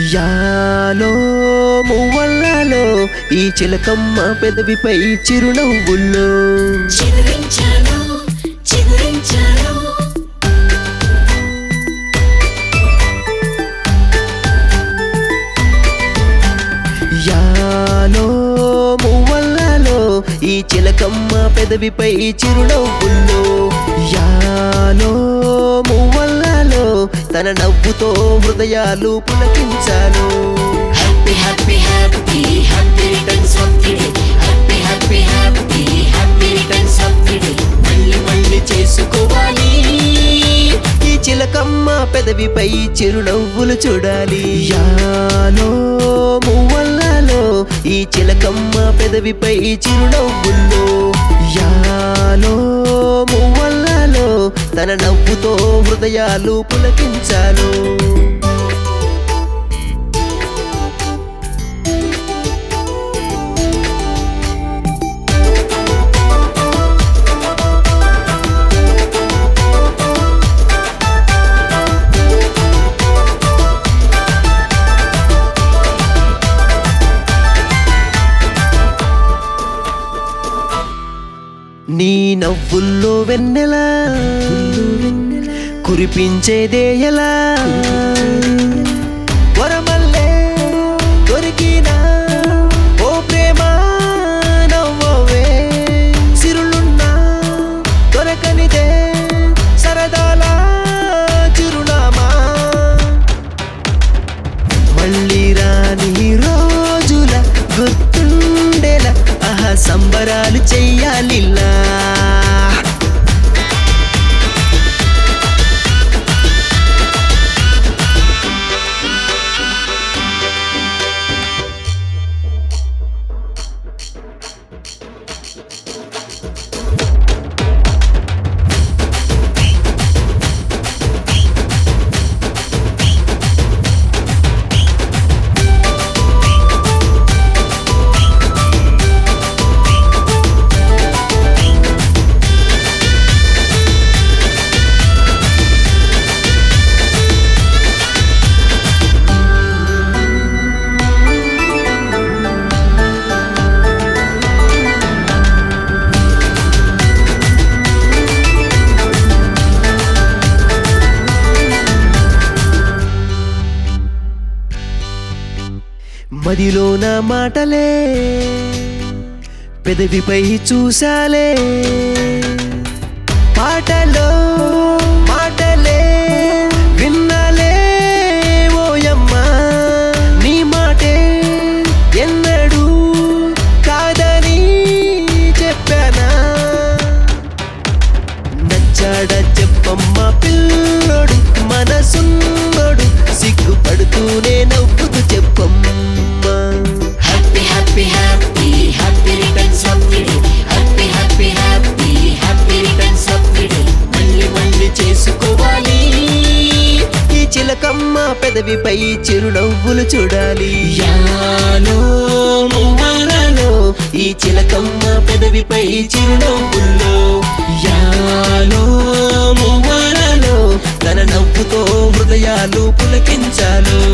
యాలో మువ్వల్లాలో ఈ చిలకమ్మ పెదవిపై చిరునవ్వుల్లో చిగురించాలో చిగురించాలో యాలో మువ్వల్లాలో ఈ చిలకమ్మ పెదవిపై చిరునవ్వుల్లో యాలో మువ్వల్లాలో తన నవ్వుతో హృదయాలు పులకించాను happy happy happy happy returns of the day happy happy happy happy returns of the day మళ్ళీ మళ్ళీ చేసుకోవాలి ఈ చిలకమ్మ పెదవిపై చిరునవ్వులు చూడాలి యాలో మువ్వల్లాలో ఈ చిలకమ్మ పెదవిపై చిరునవ్వుల్లో యాలో మువ్వల్లాలో తన నవ్వుతో హృదయాలు పులకించాను నీ నవ్వుల్లో వెన్నెలా కురిపించేదే ఎలా వరమల్లే దొరికినా ఓ ప్రేమ నవ్వవే సిరులున్నా దొరకనిదే సరదాల చిరునామా మళ్ళీ రాని రోజుల గుర్తుండేలా ఆహా సంబరాలు చెయ్యాలిలా మదిలో నా మాటలే పెదవిపై చూసాలే పాటలో మాటలే విన్నాలే ఓయమ్మా నీ మాటే ఎన్నడూ కాదని చెప్పానా నచ్చాడ చెప్పమ్మ పిల్లోడు మనసున్నోడు సిగ్గుపడుతూనే నవ్వుతూ చెప్పమ్మా happy happy happy happy returns of the day happy happy happy happy returns of the day మళ్ళీ మళ్ళీ చేసుకోవాలి ఈ చిలకమ్మ పెదవిపై చిరునవ్వులు చూడాలి యాలో మువ్వలలో ఈ చిలకమ్మ పెదవిపై చిరునవ్వుల్లో యాలో మువ్వలలో తన నవ్వుతో హృదయాలు పులకించాలు